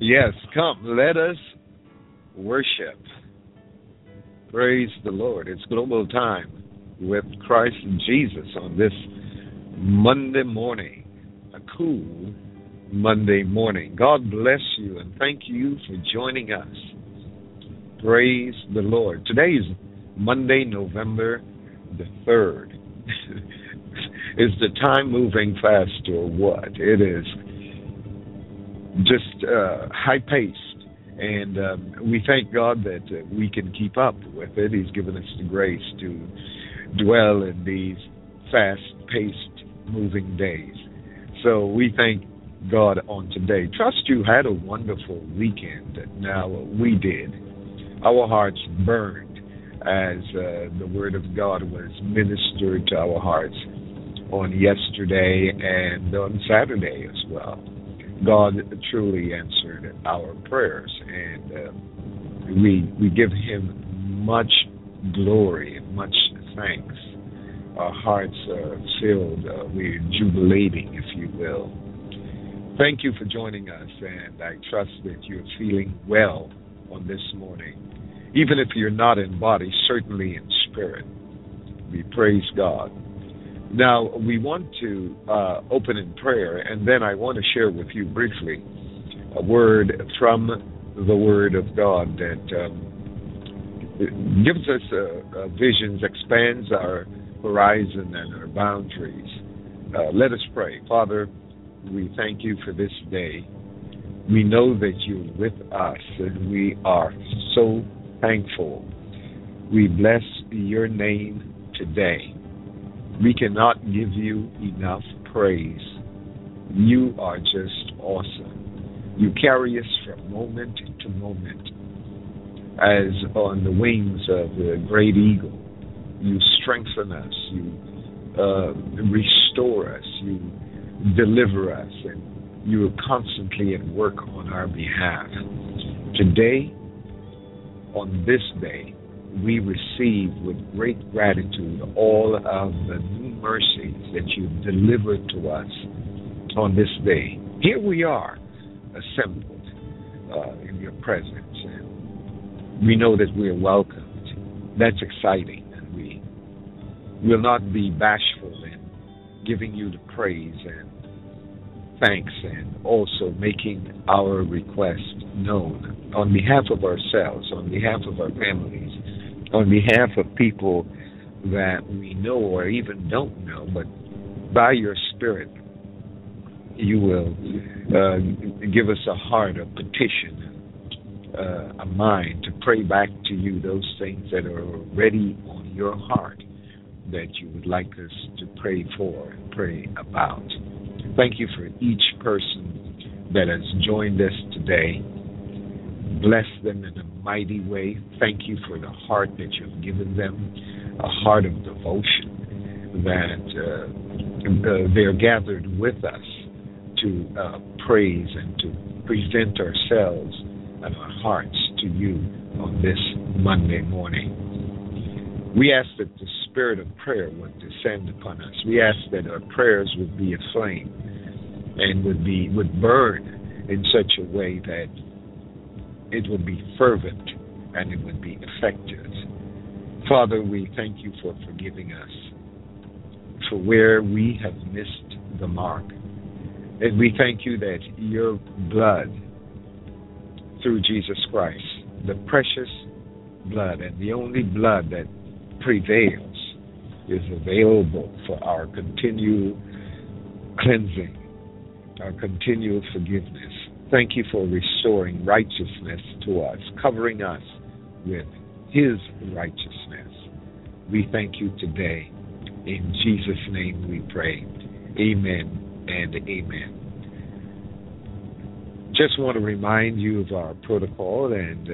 Yes, come, let us worship. Praise the Lord. It's global time with Christ and Jesus on this Monday morning, a cool Monday morning. God bless you and thank you for joining us. Praise the Lord. Today is Monday, November the 3rd. Is the time moving fast or what? It is just high-paced. And we thank God that we can keep up with it. He's given us the grace to dwell in these fast-paced, moving days. So we thank God on today. Trust you had a wonderful weekend. Now, we did. Our hearts burned as the Word of God was ministered to our hearts on yesterday and on Saturday as well. God truly answered our prayers, and we give Him much glory and much thanks. Our hearts are filled, we're jubilating, if you will. Thank you for joining us, and I trust that you're feeling well on this morning. Even if you're not in body, certainly in spirit. We praise God. Now, we want to open in prayer, and then I want to share with you briefly a word from the Word of God that gives us visions, expands our horizon and our boundaries. Let us pray. Father, we thank you for this day. We know that you're with us, and we are so thankful. We bless your name today. We cannot give you enough praise. You are just awesome. You carry us from moment to moment. As on the wings of the great eagle, you strengthen us, you restore us, you deliver us, and you are constantly at work on our behalf. Today, on this day, we receive with great gratitude all of the new mercies that you've delivered to us on this day. Here we are, assembled in your presence, and we know that we are welcomed. That's exciting, and we will not be bashful in giving you the praise and thanks, and also making our request known on behalf of ourselves, on behalf of our families, on behalf of people that we know or even don't know, but by your Spirit, you will give us a heart of petition, a mind to pray back to you those things that are already on your heart that you would like us to pray for and pray about. Thank you for each person that has joined us today. Bless them in a mighty way. Thank you for the heart that you've given them, a heart of devotion, that they're gathered with us to praise and to present ourselves and our hearts to you on this Monday morning. We ask that the spirit of prayer would descend upon us. We ask that our prayers would be aflame and would burn in such a way that it would be fervent and it would be effective. Father, we thank you for forgiving us for where we have missed the mark. And we thank you that your blood, through Jesus Christ, the precious blood and the only blood that prevails, is available for our continual cleansing, our continual forgiveness. Thank you for restoring righteousness to us, covering us with his righteousness. We thank you today. In Jesus' name we pray. Amen and amen. Just want to remind you of our protocol, and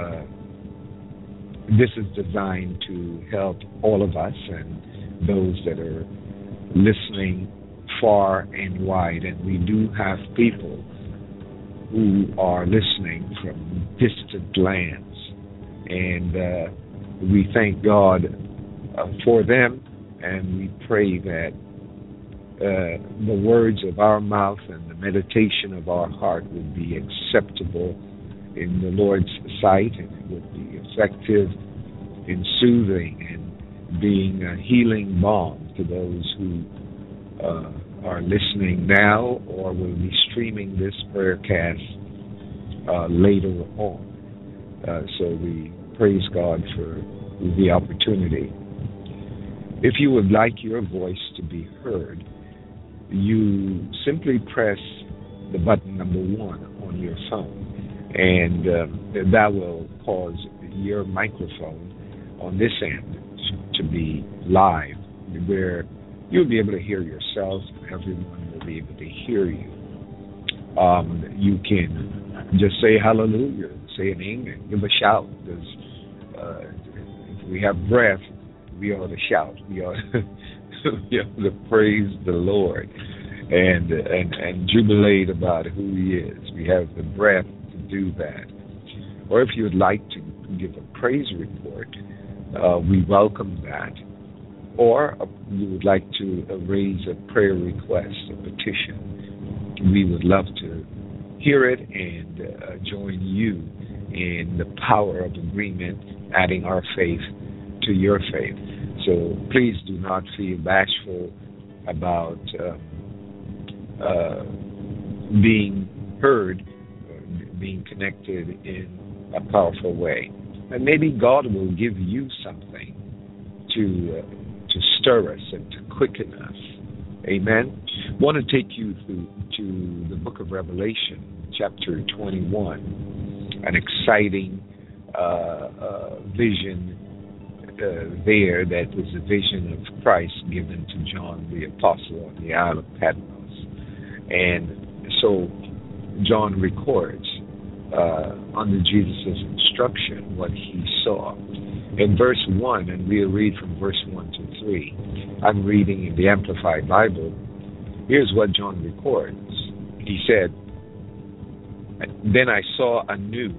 this is designed to help all of us and those that are listening far and wide. And we do have people who are listening from distant lands, and we thank God for them, and we pray that the words of our mouth and the meditation of our heart would be acceptable in the Lord's sight, and it would be effective in soothing and being a healing balm to those who are listening now or will be streaming this prayer-cast later on. So we praise God for the opportunity. If you would like your voice to be heard, you simply press the button number 1 on your phone, and that will cause your microphone on this end to be live, where you'll be able to hear yourself, everyone will be able to hear you. You can just say hallelujah, say an amen, give a shout, because if we have breath, we ought to shout, we ought to praise the Lord and jubilate about who He is. We have the breath to do that. Or if you would like to give a praise report, we welcome that. Or you would like to raise a prayer request, a petition, we would love to hear it and join you in the power of agreement, adding our faith to your faith. So please do not feel bashful about being heard, being connected in a powerful way. And maybe God will give you something to stir us and to quicken us. Amen. I want to take you to the book of Revelation, chapter 21, an exciting vision there that was a vision of Christ given to John the Apostle on the Isle of Patmos. And so John records under Jesus' instruction what he saw. In verse 1, and we'll read from verse 1 to 3, I'm reading in the Amplified Bible. Here's what John records. He said, "Then I saw a new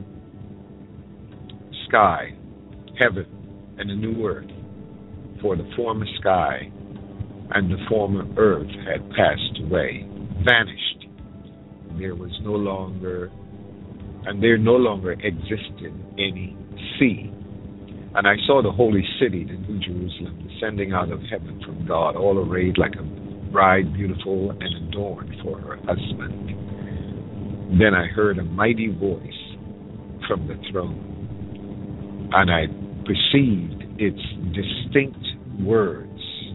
sky, heaven, and a new earth, for the former sky and the former earth had passed away, vanished. There no longer existed any sea. And I saw the holy city, the New Jerusalem, descending out of heaven from God, all arrayed like a bride, beautiful and adorned for her husband. Then I heard a mighty voice from the throne, and I perceived its distinct words,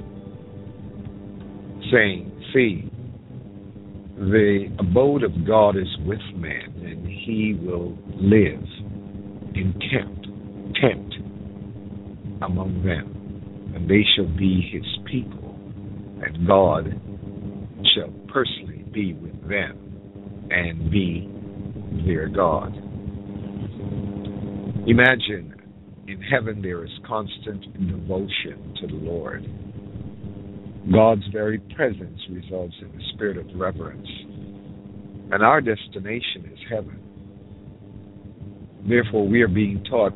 saying, 'See, the abode of God is with man, and he will live in tent among them, and they shall be his people, and God shall personally be with them and be their God.'" Imagine, in heaven there is constant devotion to the Lord. God's very presence results in a spirit of reverence, and our destination is heaven. Therefore, we are being taught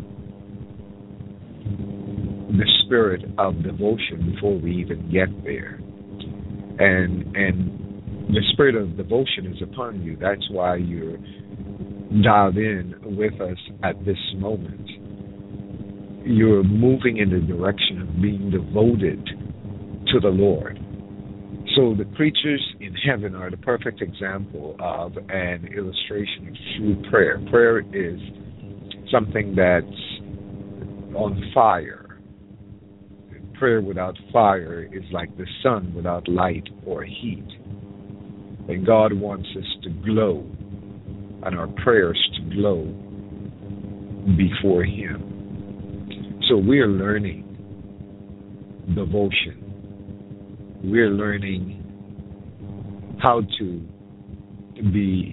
the spirit of devotion before we even get there. And the spirit of devotion is upon you. That's why you're dialed in with us at this moment. You're moving in the direction of being devoted to the Lord. So the creatures in heaven are the perfect example of an illustration of true prayer. Prayer is something that's on fire. Prayer without fire is like the sun without light or heat. And God wants us to glow, and our prayers to glow before Him. So we are learning devotion. We're learning how to be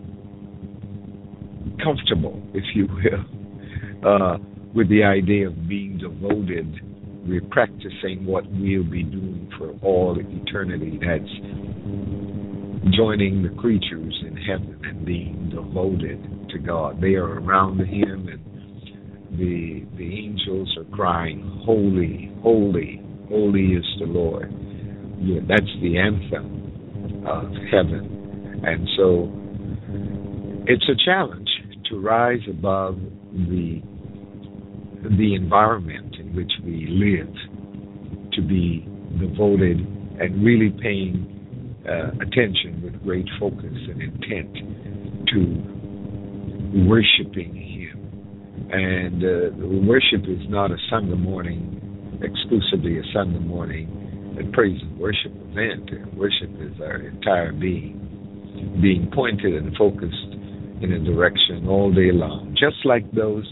comfortable, if you will, with the idea of being devoted. We're practicing what we'll be doing for all eternity. That's joining the creatures in heaven and being devoted to God. They are around Him, and the angels are crying, "Holy, holy, holy is the Lord. That's the anthem of heaven. And so it's a challenge to rise above the environment in which we live, to be devoted and really paying attention with great focus and intent to worshiping Him. And worship is not a Sunday morning, exclusively a Sunday morning praise and worship event. Worship is our entire being pointed and focused in a direction all day long. Just like those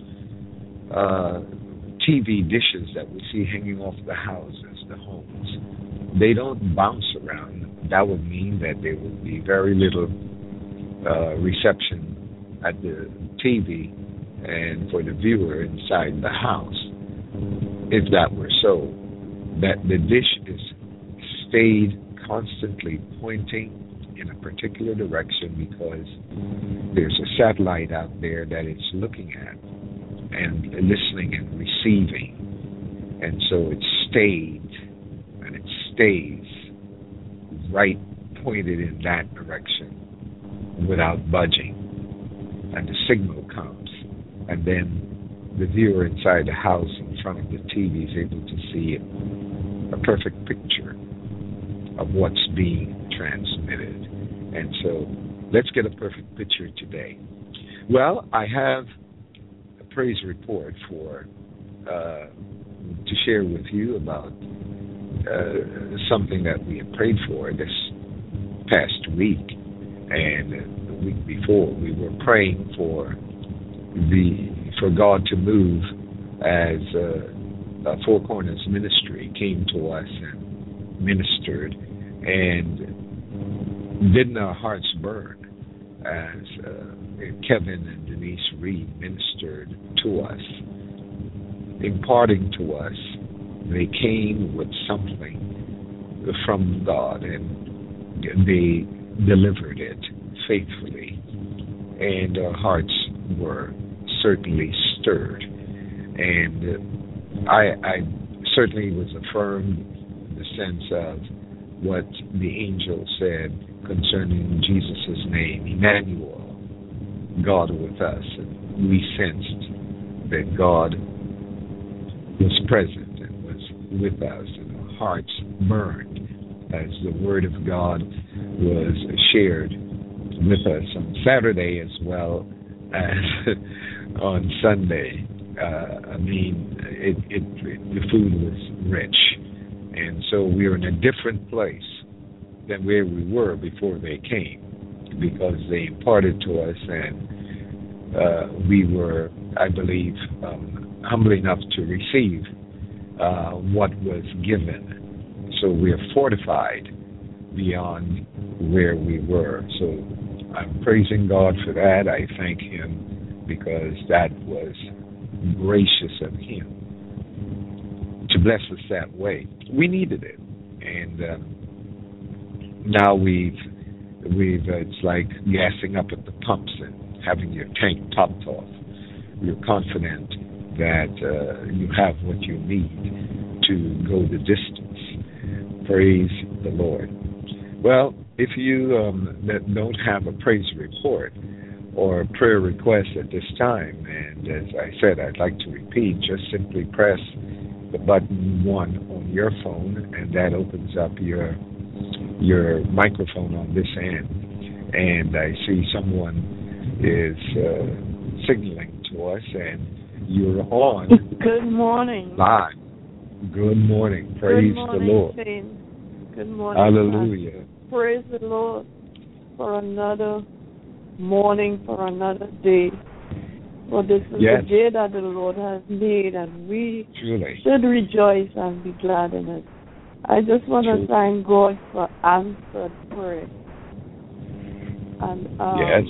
TV dishes that we see hanging off the houses, the homes. They don't bounce around. That would mean that there would be very little reception at the TV and for the viewer inside the house. If that were so, that the dish is stayed constantly pointing in a particular direction because there's a satellite out there that it's looking at and listening and receiving. And so it stayed and it stays right pointed in that direction without budging. And the signal comes. And then the viewer inside the house in front of the TV is able to see a perfect picture of what's being transmitted. And so let's get a perfect picture today. Well, I have a praise report to share with you about something that we have prayed for this past week. And the week before, we were praying for God to move as Four Corners Ministry came to us and ministered, and didn't our hearts burn as Kevin and Denise Reed ministered to us, imparting to us. They came with something from God, and they delivered it faithfully, and our hearts were certainly stirred. And I certainly was affirmed in the sense of what the angel said concerning Jesus' name, Emmanuel, God with us. And we sensed that God was present and was with us, and our hearts burned as the Word of God was shared with us on Saturday as well as on Sunday. The food was rich, and so we are in a different place than where we were before they came, because they imparted to us, and we were, I believe, humble enough to receive what was given. So we are fortified beyond where we were. So I'm praising God for that. I thank Him because that was gracious of Him to bless us that way. We needed it, and now we've it's like gassing up at the pumps and having your tank topped off. You're confident that you have what you need to go the distance. Praise the Lord. Well, if you don't have a praise report or a prayer request at this time, and as I said, I'd like to repeat, just simply press the button 1 on your phone, and that opens up your microphone on this end. And I see someone is signaling to us, and you're on. Good morning. Live. Good morning. Praise the Lord. Good morning. Hallelujah. God. Praise the Lord for another morning, for another day. For this is the day that the Lord has made, and we should rejoice and be glad in it. I just want to thank God for answered prayer. And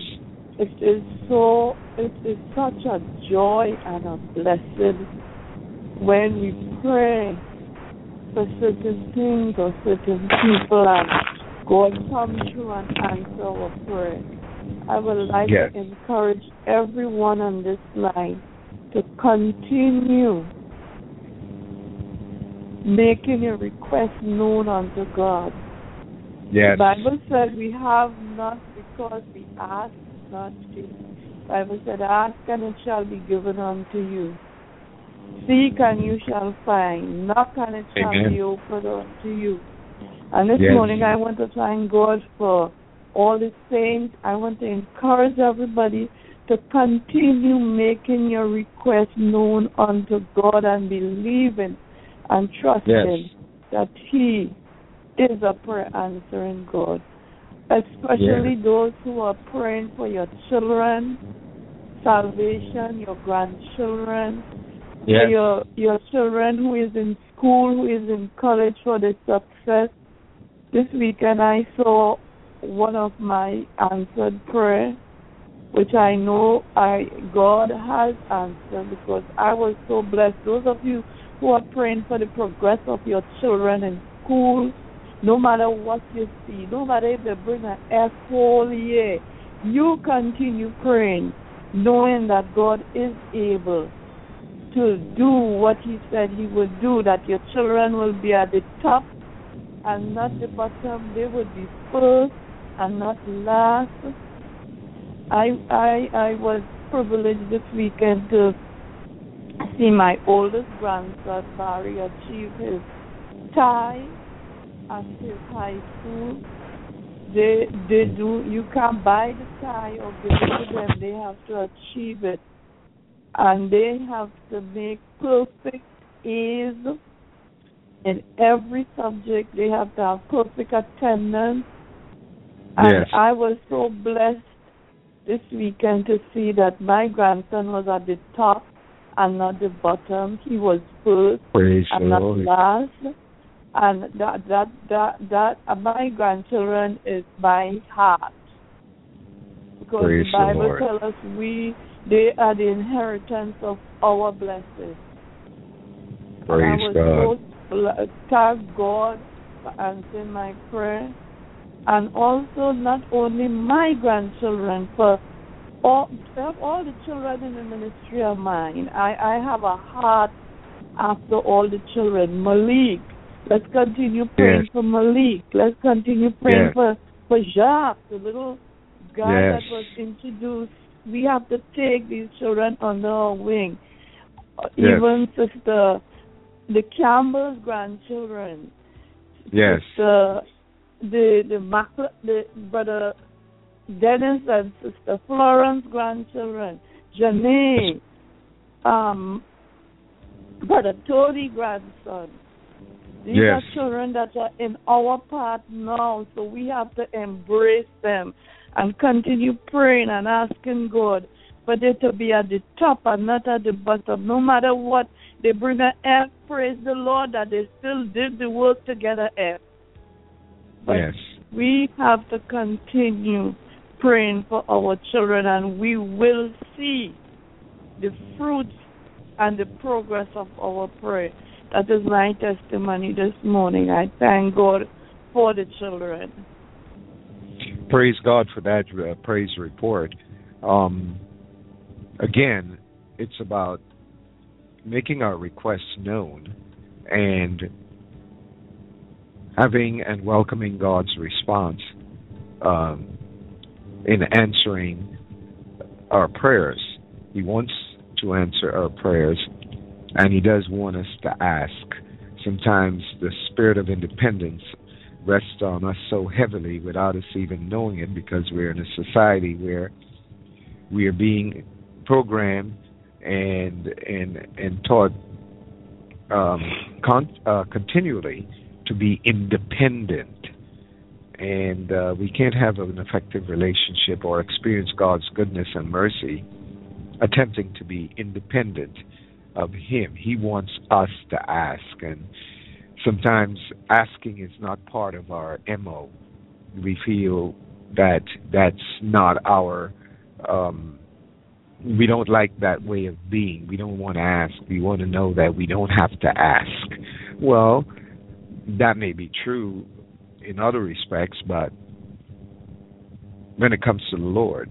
it is such a joy and a blessing when we pray for certain things or certain people, and God comes through and answers our prayer. I would like to encourage everyone on this line to continue making your request known unto God. Yes. The Bible said we have not because we ask not. The Bible said, ask and it shall be given unto you. Seek and you shall find. Knock and it shall be opened unto you. And this morning I want to thank God for all the saints. I want to encourage everybody to continue making your request known unto God and believing and trusting that He is a prayer answering God. Especially those who are praying for your children, salvation, your grandchildren, your children who is in school, who is in college for their success. This weekend I saw one of my answered prayers, which I know God has answered because I was so blessed. Those of you who are praying for the progress of your children in school, no matter what you see, no matter if they bring an F whole year, you continue praying, knowing that God is able to do what He said He would do, that your children will be at the top and not the bottom. They would be first and not last. I was privileged this weekend to see my oldest grandson, Barry, achieve his tie at his high school. You can't buy the tie or give it to them. They have to achieve it. And they have to make perfect A's in every subject. They have to have perfect attendance. And I was so blessed this weekend to see that my grandson was at the top and not the bottom. He was first and not last. And that my grandchildren is my heart. Because the Bible tells us they are the inheritance of our blessings. Praise God. So thank God for answering my prayer. And also not only my grandchildren, for all the children in the ministry of mine. I have a heart after all the children. Malik, let's continue praying for Malik. Let's continue praying for Jacques, the little guy that was introduced. We have to take these children under our wing. Even Sister, the Campbell's grandchildren. Yes. The Brother Dennis and Sister Florence grandchildren. Janae, Brother Tony grandson. These are children that are in our path now, so we have to embrace them and continue praying and asking God for them to be at the top and not at the bottom. No matter what, they bring an F, praise the Lord that they still did the work together F. But we have to continue praying for our children, and we will see the fruits and the progress of our prayer. That is my testimony this morning. I thank God for the children. Praise God for that praise report. Again, it's about making our requests known and having and welcoming God's response in answering our prayers. He wants to answer our prayers, and He does want us to ask. Sometimes the spirit of independence rests on us so heavily without us even knowing it, because we're in a society where we are being programmed and taught continually to be independent, and we can't have an effective relationship or experience God's goodness and mercy attempting to be independent of Him. He wants us to ask, and sometimes asking is not part of our MO. We feel that that's not our we don't like that way of being. We don't want to ask. We want to know that we don't have to ask. Well, that may be true in other respects, but when it comes to the Lord,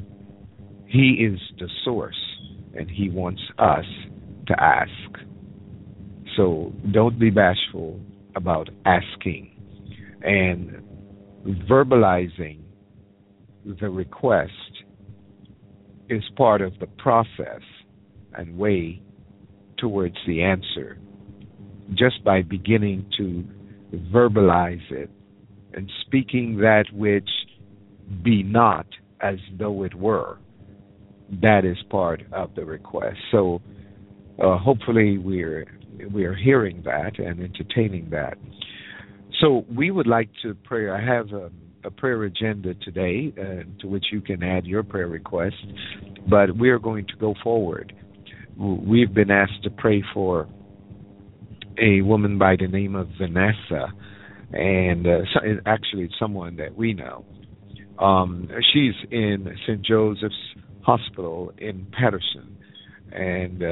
He is the source, and He wants us to ask. So don't be bashful about asking and verbalizing the request is part of the process and way towards the answer. Just by beginning to verbalize it and speaking that which be not as though it were, that is part of the request. So hopefully we're hearing that and entertaining that. So we would like to pray. I have a prayer agenda today to which you can add your prayer request, but we are going to go forward. We've been asked to pray for a woman by the name of Vanessa, and actually it's someone that we know. She's in St. Joseph's Hospital in Patterson, and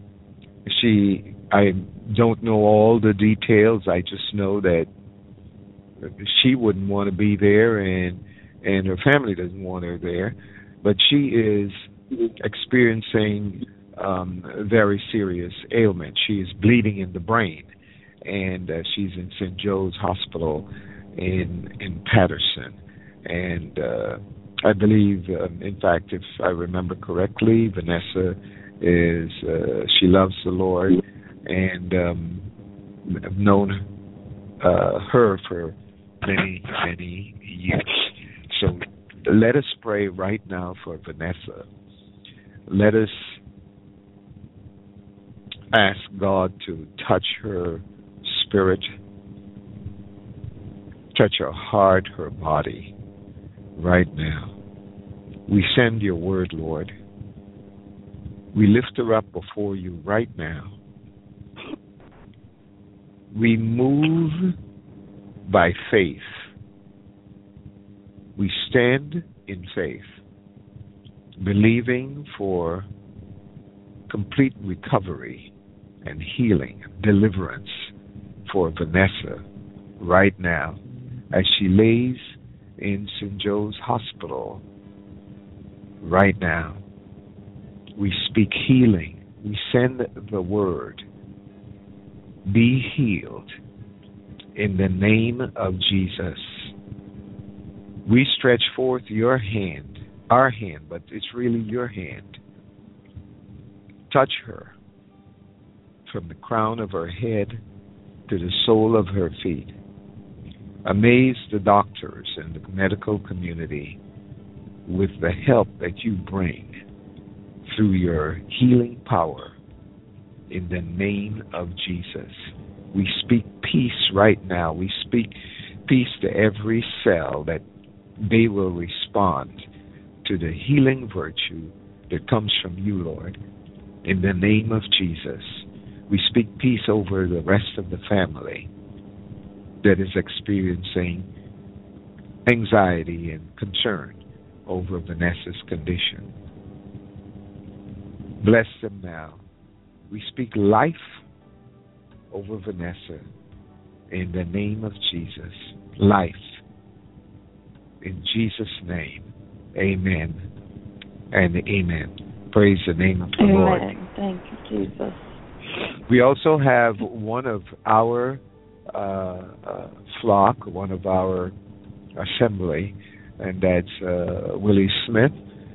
I don't know all the details. I just know that she wouldn't want to be there, and her family doesn't want her there. But she is experiencing very serious ailment. She is bleeding in the brain, and she's in St. Joe's Hospital in Patterson. And I believe, in fact, if I remember correctly, Vanessa is she loves the Lord, and I've known her for many years. So let us pray right now for Vanessa. Let us ask God to touch her spirit, touch her heart, her body right now. We send your word, Lord. We lift her up before you right now. We move by faith. We stand in faith, believing for complete recovery and healing, deliverance for Vanessa right now as she lays in St. Joe's Hospital right now. We speak healing. We send the word. Be healed in the name of Jesus. We stretch forth your hand, our hand, but it's really your hand. Touch her from the crown of her head to the sole of her feet. Amaze the doctors and the medical community with the help that you bring through your healing power in the name of Jesus. We speak peace right now. We speak peace to every cell, that they will respond to the healing virtue that comes from you, Lord. In the name of Jesus, we speak peace over the rest of the family that is experiencing anxiety and concern over Vanessa's condition. Bless them now. We speak life over Vanessa in the name of Jesus. Life. In Jesus' name. Amen and amen. Praise the name of the Lord. Thank you, Jesus. We also have one of our flock, one of our assembly, and that's Willie Smith.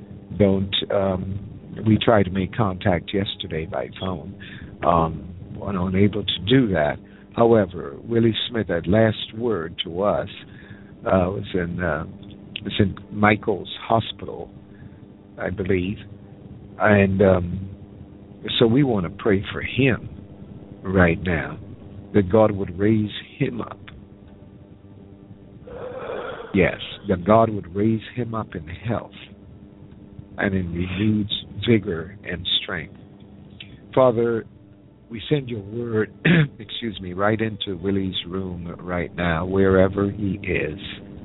We tried to make contact yesterday by phone. Unable to do that. However, Willie Smith, at last word to us, was in St. Michael's Hospital, I believe, and so we want to pray for him right now, that God would raise him up. Yes, that God would raise him up in health and in renewed vigor and strength. Father, we send your word, right into Willie's room right now, wherever he is.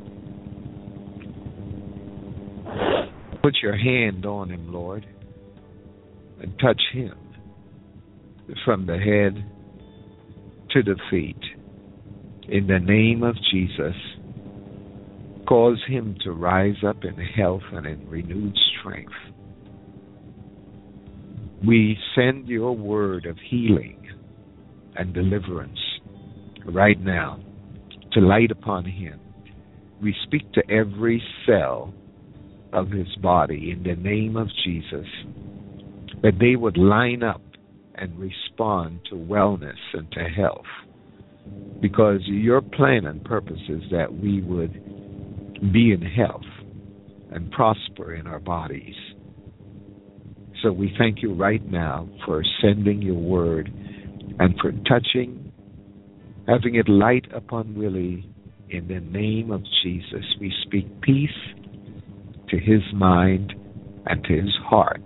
Put your hand on him, Lord, and touch him from the head to the feet. In the name of Jesus, cause him to rise up in health and in renewed strength. We send your word of healing and deliverance right now to light upon him. We speak to every cell of his body in the name of Jesus, that they would line up and respond to wellness and to health, because your plan and purpose is that we would be in health and prosper in our bodies. So we thank you right now for sending your word and for touching, having it light upon Willie in the name of Jesus. We speak peace to his mind and to his heart,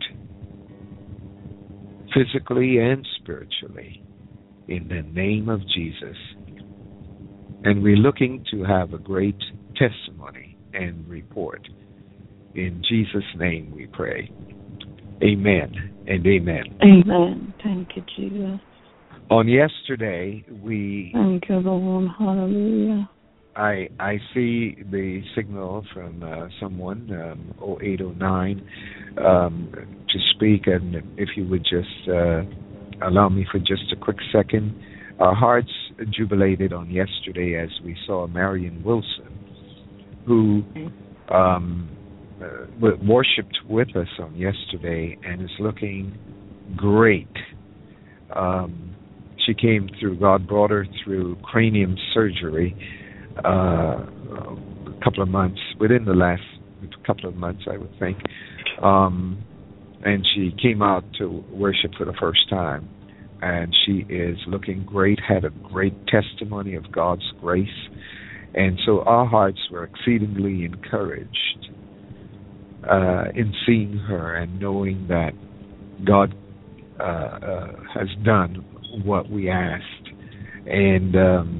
physically and spiritually, in the name of Jesus. And we're looking to have a great testimony and report. In Jesus' name we pray. Amen and amen. Amen. Thank you, Jesus. On yesterday, Thank you, Lord. Hallelujah. I see the signal from someone, 0809, to speak, and if you would just allow me for just a quick second. Our hearts jubilated on yesterday as we saw Marion Wilson, who worshipped with us on yesterday and is looking great. She came through, God brought her through cranium surgery a couple of months, within the last couple of months, I would think. And she came out to worship for the first time. And she is looking great, had a great testimony of God's grace. And so our hearts were exceedingly encouraged in seeing her and knowing that God has done what we asked. And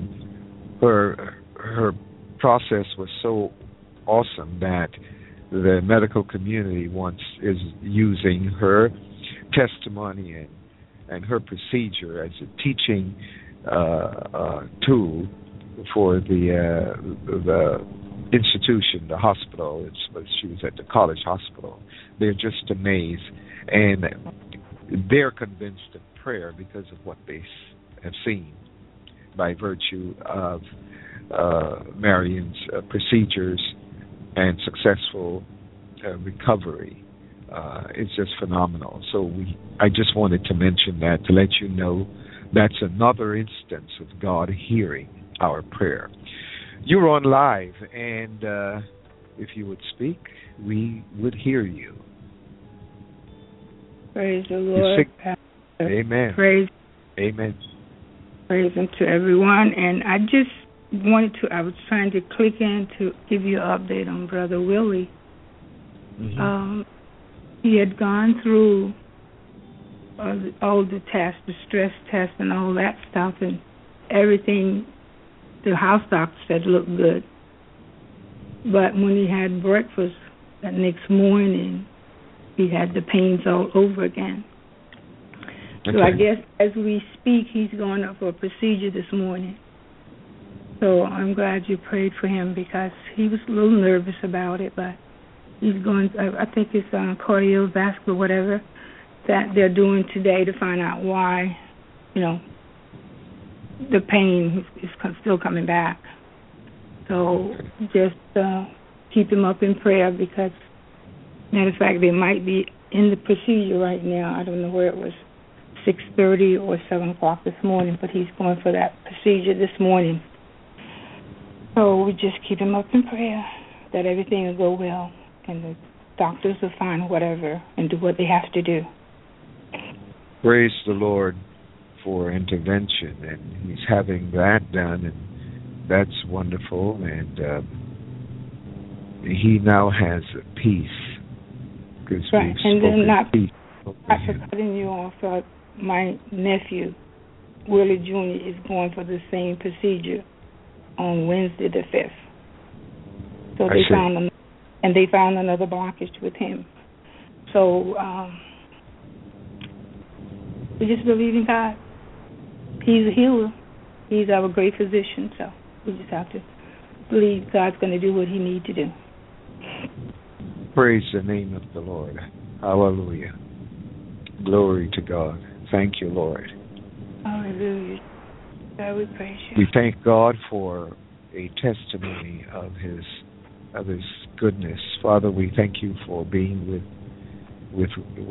her process was so awesome that the medical community is using her testimony and her procedure as a teaching tool for the institution, the hospital. She was at the college hospital. They're just amazed, and they're convinced of prayer because of what they have seen by virtue of Marion's procedures and successful recovery. It's just phenomenal. So I just wanted to mention that to let you know that's another instance of God hearing our prayer. You're on live, and if you would speak, we would hear you. Praise the Lord. Amen. Praise. Amen. Praise him to everyone. And I just I was trying to click in to give you an update on Brother Willie. Mm-hmm. He had gone through all the tests, the stress test and all that stuff, and everything the house doctor said looked good. But when he had breakfast that next morning, he had the pains all over again. Okay. So I guess as we speak, he's going up for a procedure this morning. So I'm glad you prayed for him because he was a little nervous about it, but he's going, I think it's cardiovascular, whatever, that they're doing today to find out why, the pain is still coming back. So just keep him up in prayer because, matter of fact, they might be in the procedure right now. I don't know where it was, 6:30 or 7 o'clock this morning, but he's going for that procedure this morning. So we just keep him up in prayer that everything will go well and the doctors will find whatever and do what they have to do. Praise the Lord for intervention, and he's having that done, and that's wonderful. And he now has peace because right. we've and spoken then not peace. After cutting you off, my nephew Willie Jr. is going for the same procedure on Wednesday the 5th. So they found another blockage with him. So we just believe in God. He's a healer. He's our great physician. So we just have to believe God's going to do what he needs to do. Praise the name of the Lord. Hallelujah. Glory to God. Thank you, Lord. Hallelujah. God, we praise you. We thank God for a testimony of His goodness. Father, we thank you for being with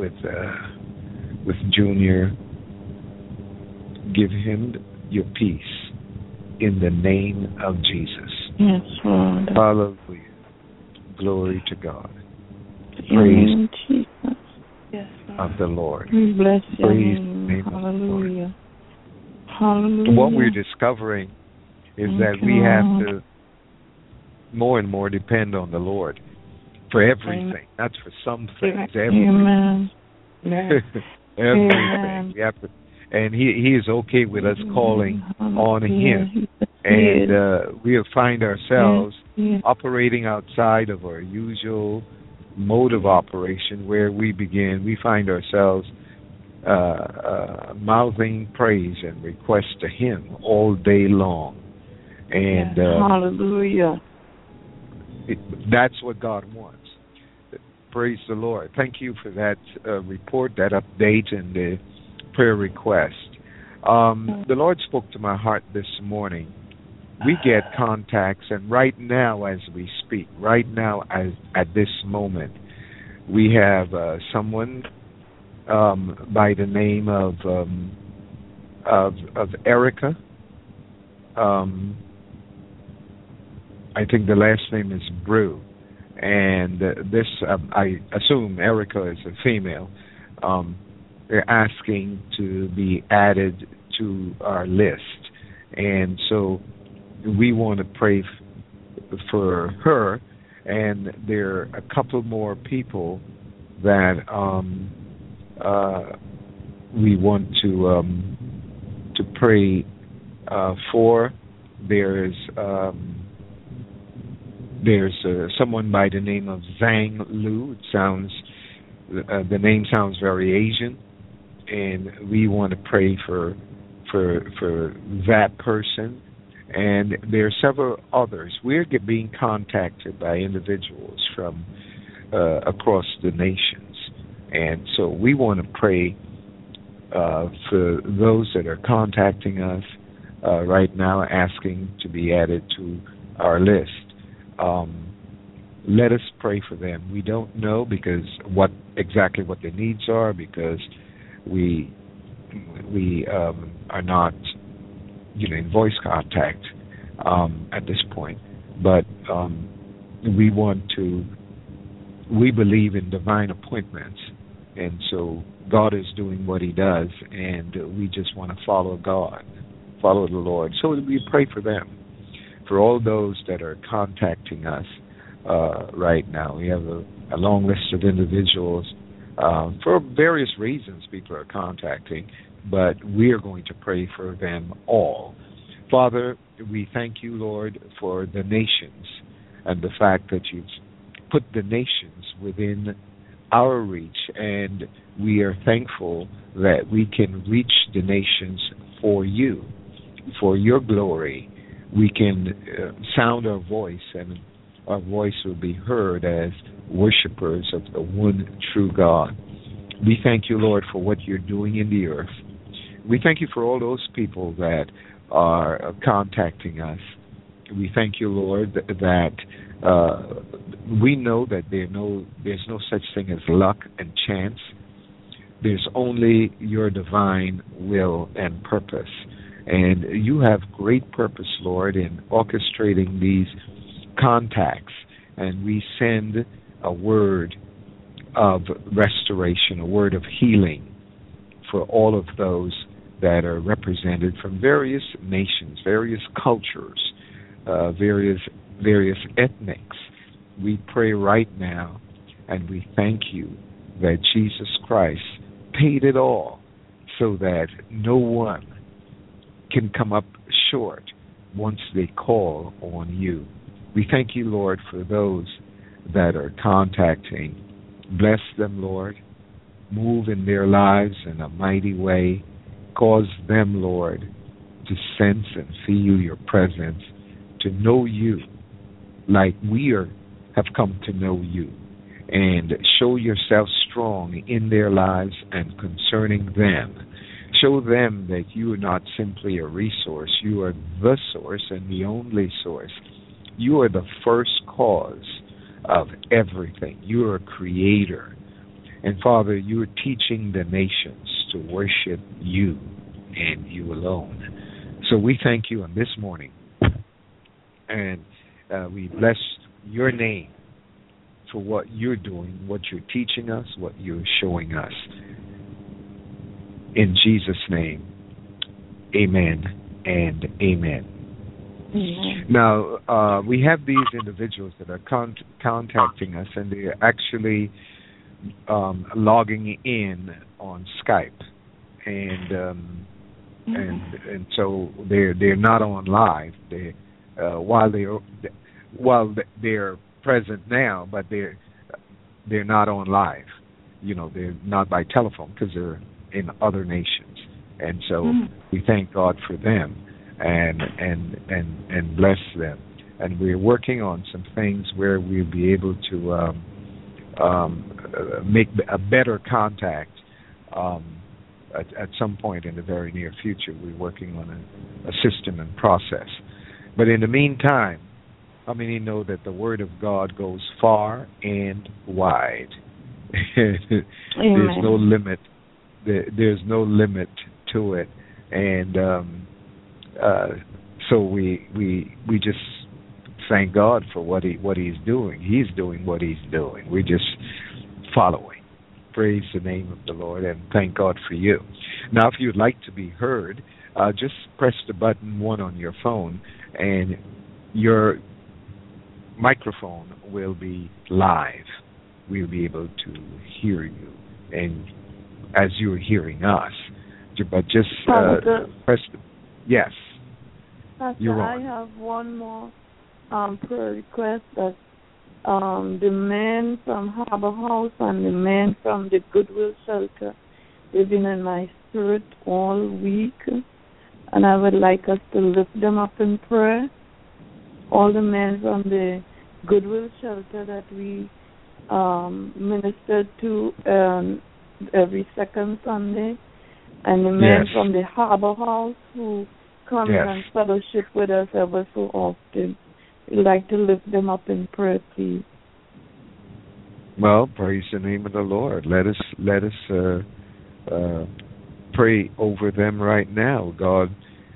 Junior. Give him your peace in the name of Jesus. Yes, Lord. Hallelujah. Glory to God. Praise Jesus. Yes, of the Lord. We bless you. Praise the name of the Lord. Hallelujah. What we're discovering is that we have to more and more depend on the Lord for everything. That's for some things. Amen. Everything. We have to, and He is okay with us calling on Him. And we find ourselves operating outside of our usual mode of operation, where we find ourselves mouthing praise and request to Him all day long. And hallelujah. That's what God wants. Praise the Lord. Thank you for that report, that update, and the prayer request. The Lord spoke to my heart this morning. We get contacts, and right now as we speak, right now at this moment, we have someone by the name of Erica. I think the last name is Brew, and this I assume Erica is a female. They're asking to be added to our list, and so we want to pray for her. And there are a couple more people that we want to pray for. There's someone by the name of Zhang Lu. It sounds, the name sounds very Asian, and we want to pray for that person. And there are several others. We're being contacted by individuals from across the nations, and so we want to pray for those that are contacting us right now, asking to be added to our list. Let us pray for them. We don't know because exactly what their needs are, because we are not in voice contact at this point. But we believe in divine appointments, and so God is doing what He does, and we just want to follow God, follow the Lord. So we pray for them. For all those that are contacting us right now, we have a long list of individuals. For various reasons people are contacting, but we are going to pray for them all. Father, we thank you, Lord, for the nations and the fact that you've put the nations within our reach, and we are thankful that we can reach the nations for you, for your glory. We can sound our voice, and our voice will be heard as worshipers of the one true God. We thank you, Lord, for what you're doing in the earth. We thank you for all those people that are contacting us. We thank you, Lord, that we know that there's no such thing as luck and chance. There's only your divine will and purpose. And you have great purpose, Lord, in orchestrating these contacts. And we send a word of restoration, a word of healing for all of those that are represented from various nations, various cultures, various ethnics. We pray right now, and we thank you that Jesus Christ paid it all so that no one can come up short once they call on you. We thank you, Lord, for those that are contacting. Bless them, Lord. Move in their lives in a mighty way. Cause them, Lord, to sense and feel your presence, to know you like we have come to know you, and show yourself strong in their lives and concerning them, Show them that you are not simply a resource. You are the source and the only source. You are the first cause of everything. You are a creator. And Father, you are teaching the nations to worship you and you alone. So we thank you on this morning. And we bless your name for what you're doing, what you're teaching us, what you're showing us. In Jesus' name, amen and amen. Amen. Now, we have these individuals that are contacting us, and they're actually logging in on Skype, and so they're not on live. While they're present now, but they're not on live. You know, they're not by telephone because they're in other nations, and so we thank God for them and bless them. And we're working on some things where we'll be able to make a better contact at some point in the very near future. We're working on a system and process. But in the meantime, how many know that the Word of God goes far and wide? There's no limit. There's no limit to it, and so we just thank God for what He's doing. He's doing what He's doing. We're just following. Praise the name of the Lord, and thank God for you. Now, if you'd like to be heard, just press the button 1 on your phone, and your microphone will be live. We'll be able to hear you, and as you're hearing us. But just press the... Yes. Pastor, I have one more prayer request that the men from Harbor House and the men from the Goodwill Shelter, they've been in my spirit all week, and I would like us to lift them up in prayer. All the men from the Goodwill Shelter that we ministered to every second Sunday, and the men from the Harbor House who come and fellowship with us ever so often. We'd like to lift them up in prayer, please. Well, praise the name of the Lord. Let us pray over them right now. God,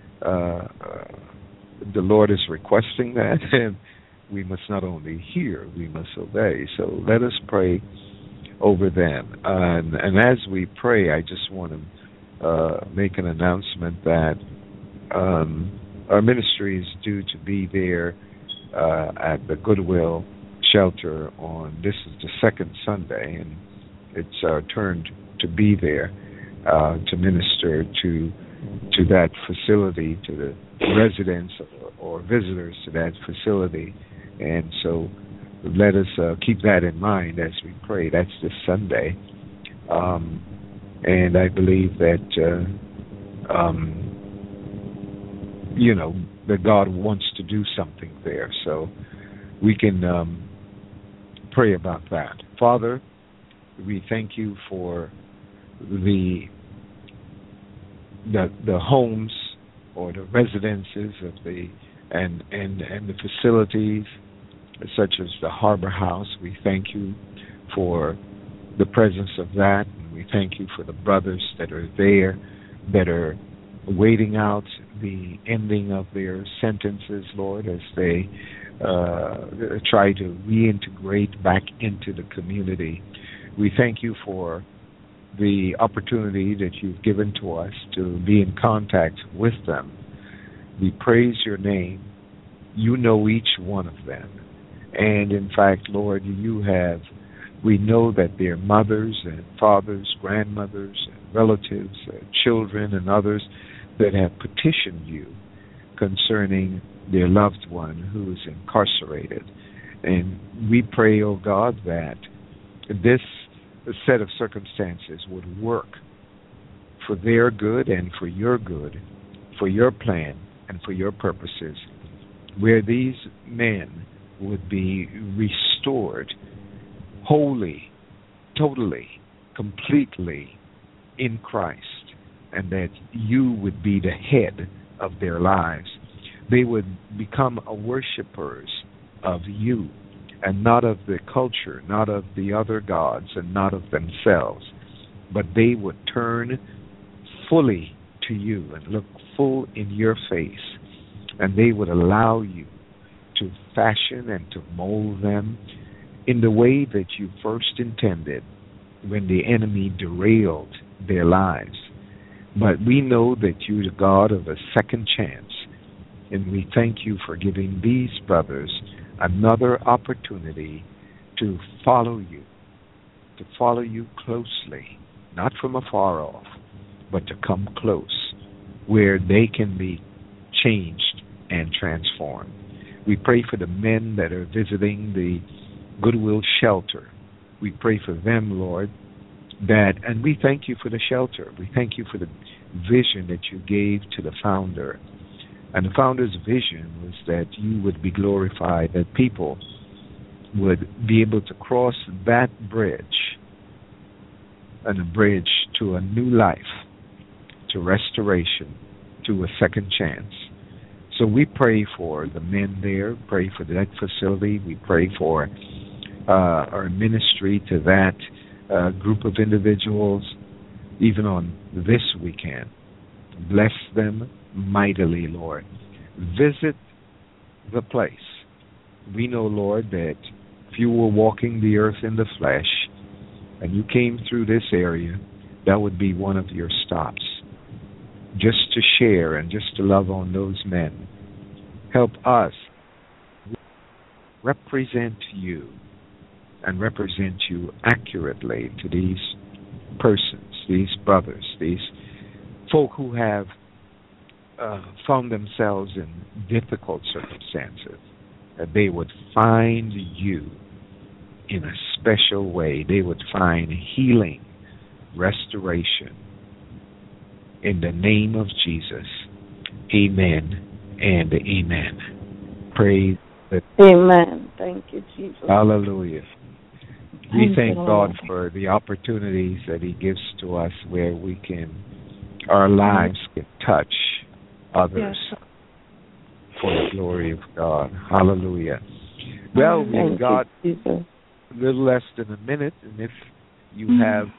the Lord is requesting that, and we must not only hear, we must obey. So let us pray over them. And as we pray, I just want to make an announcement that our ministry is due to be there at the Goodwill Shelter this is the second Sunday, and it's our turn to be there to minister to that facility, to the residents or visitors to that facility. And so let us keep that in mind as we pray. That's this Sunday. And I believe that, that God wants to do something there. So we can pray about that. Father, we thank you for the homes or the residences of and the facilities such as the Harbor House. We thank you for the presence of that. And we thank you for the brothers that are there, that are waiting out the ending of their sentences, Lord, as they try to reintegrate back into the community. We thank you for the opportunity that you've given to us to be in contact with them. We praise your name. You know each one of them. And in fact, Lord, we know that their mothers and fathers, grandmothers, and relatives, children, and others that have petitioned you concerning their loved one who is incarcerated. And we pray, oh God, that this set of circumstances would work for their good and for your good, for your plan and for your purposes, where these men would be restored wholly, totally, completely in Christ. and that you would be the head of their lives. They would become worshipers of you and not of the culture, not of the other gods, and not of themselves, but they would turn fully to you and look full in your face, and they would allow you to fashion and to mold them in the way that you first intended when the enemy derailed their lives. But we know that you're the God of a second chance, and we thank you for giving these brothers another opportunity to follow you closely, not from afar off, but to come close, where they can be changed and transformed. We pray for the men that are visiting the Goodwill Shelter. We pray for them, Lord, and we thank you for the shelter. We thank you for the vision that you gave to the founder. And the founder's vision was that you would be glorified, that people would be able to cross that bridge, and a bridge to a new life, to restoration, to a second chance. So we pray for the men there, pray for that facility, we pray for our ministry to that group of individuals, even on this weekend. Bless them mightily, Lord. Visit the place. We know, Lord, that if you were walking the earth in the flesh and you came through this area, that would be one of your stops, just to share and just to love on those men. Help us represent you and represent you accurately to these persons, these brothers, these folk who have found themselves in difficult circumstances, that they would find you in a special way. They would find healing, restoration. In the name of Jesus, amen and amen. Praise the Amen. Thank you, Jesus. Hallelujah. We thank God for the opportunities that He gives to us where we can, our lives can touch others for the glory of God. Hallelujah. Well, we've got a little less than a minute, and if you have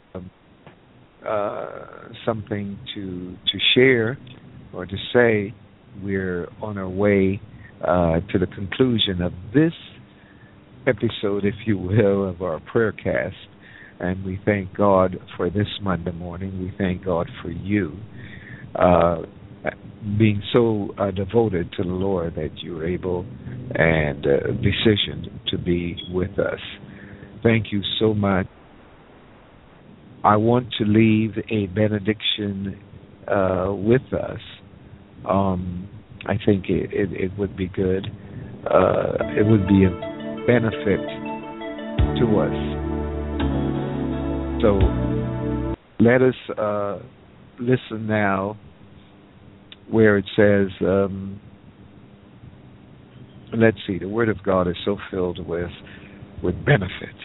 something to share or to say, we're on our way to the conclusion of this episode, if you will, of our prayer cast. And we thank God for this Monday morning. We thank God for you being so devoted to the Lord that you're able and decisioned to be with us. Thank you so much. I want to leave a benediction with us. I think it would be good. It would be a benefit to us. So let us listen now where it says, let's see, the Word of God is so filled with benefits,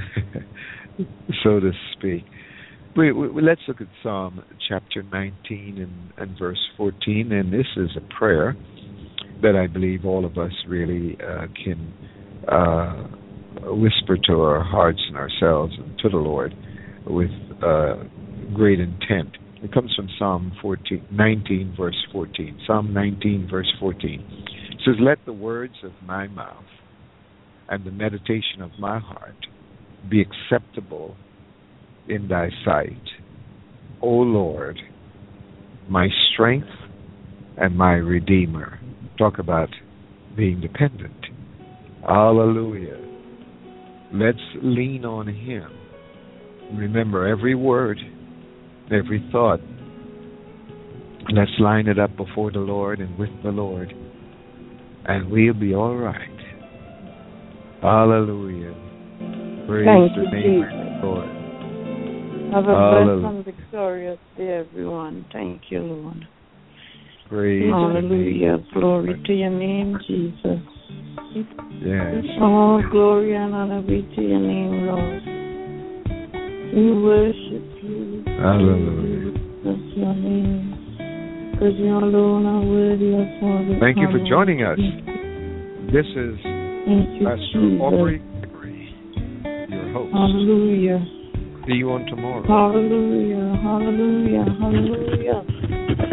so to speak. Let's look at Psalm chapter 19 and verse 14, and this is a prayer that I believe all of us really can whisper to our hearts and ourselves and to the Lord with great intent. It comes from Psalm 19, verse 14. Psalm 19, verse 14. It says, "Let the words of my mouth and the meditation of my heart be acceptable in thy sight, O Lord, my strength and my Redeemer." Talk about being dependent. Hallelujah. Let's lean on Him. Remember every word, every thought. Let's line it up before the Lord and with the Lord, and we'll be all right. Hallelujah. Praise the name of the Lord. Have a blessed and victorious day, everyone. Thank you, Lord. Praise Hallelujah. Glory to your name, Jesus. Yes. Oh, glory and honor be to your name, Lord. We worship you. Hallelujah. That's your name. Because you alone are worthy of all the Thank you for joining us. This is Pastor Aubrey, your host. Hallelujah. See you on tomorrow. Hallelujah, hallelujah, hallelujah.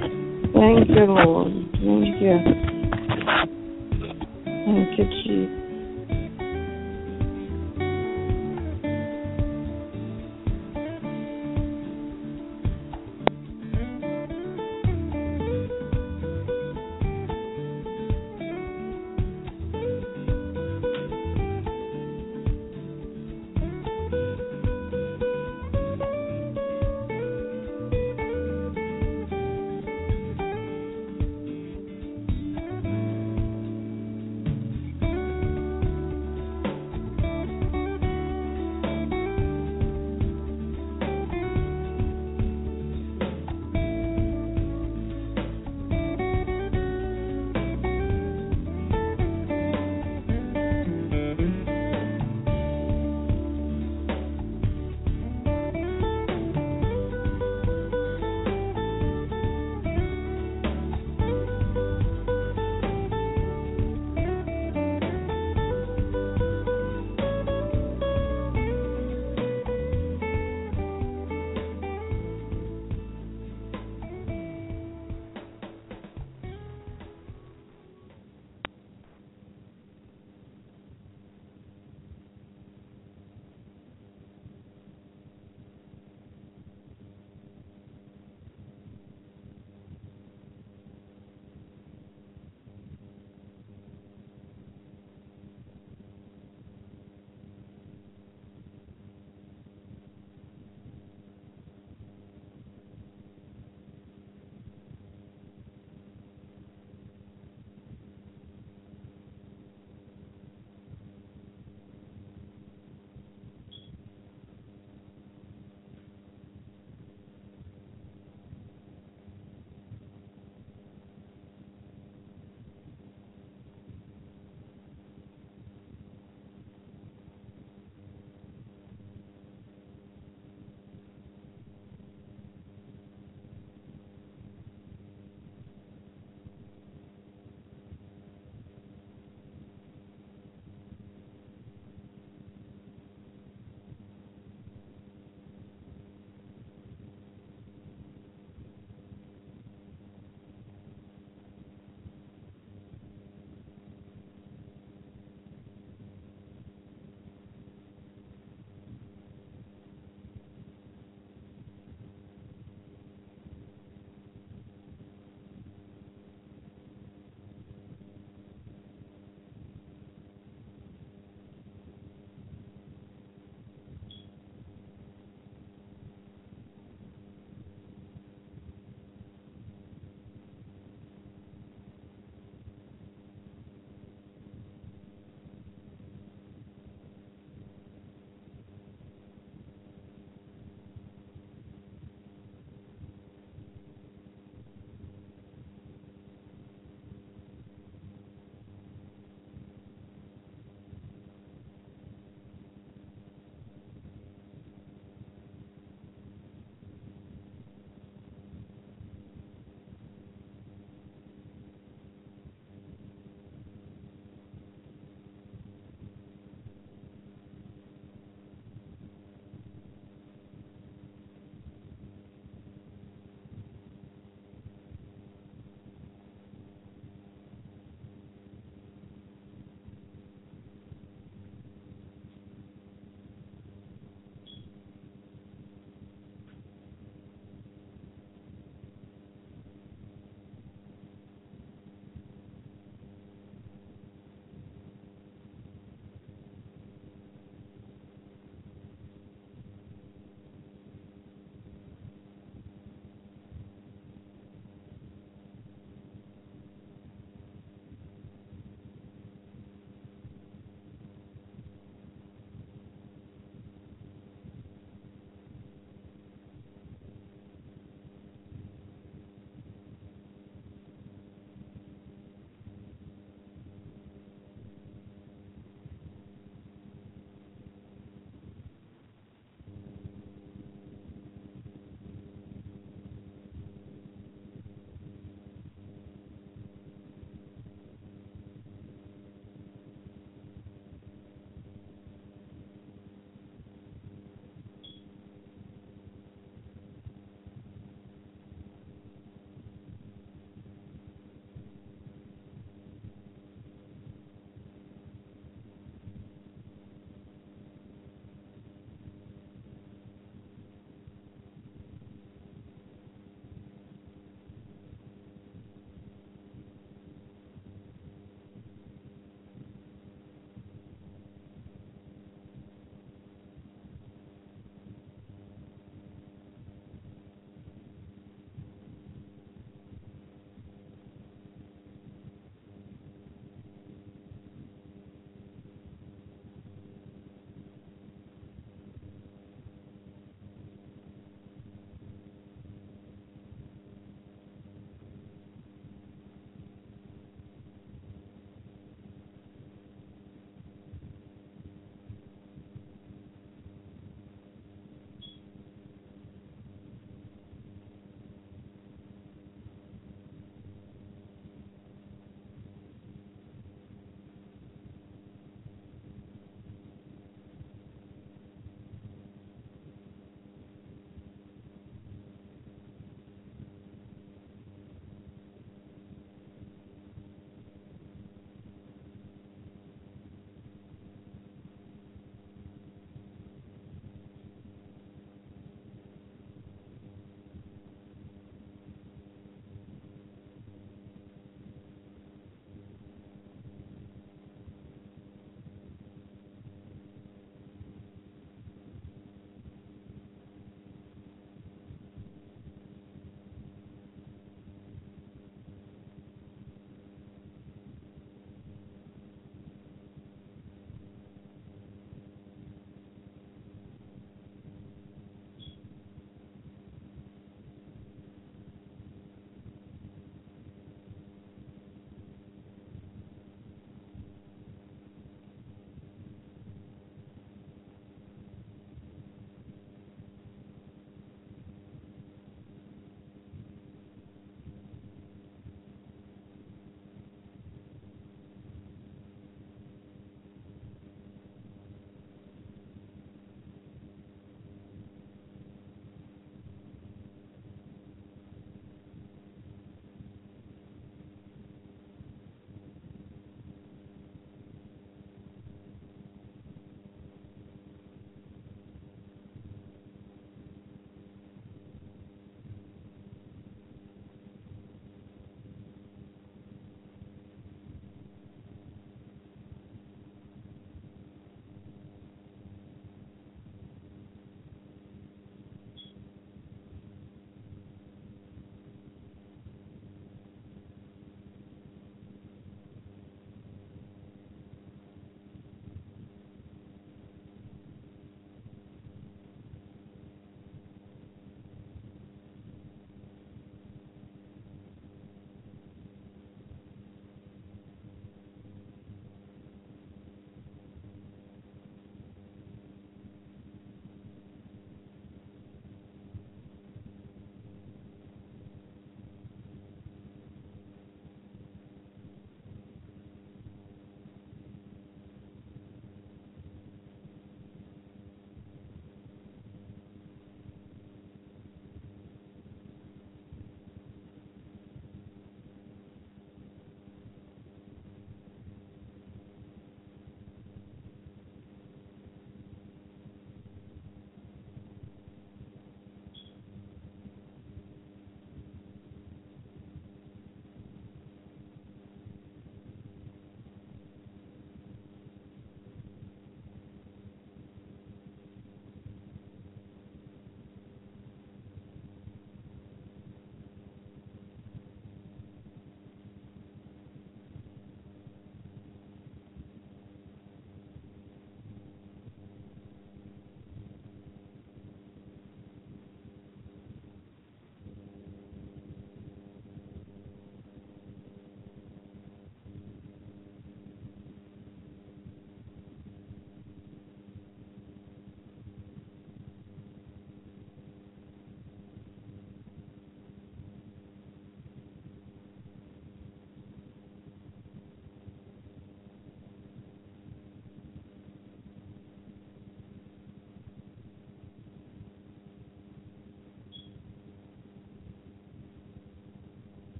Thank you, Lord. Thank you. Thank you, Jesus.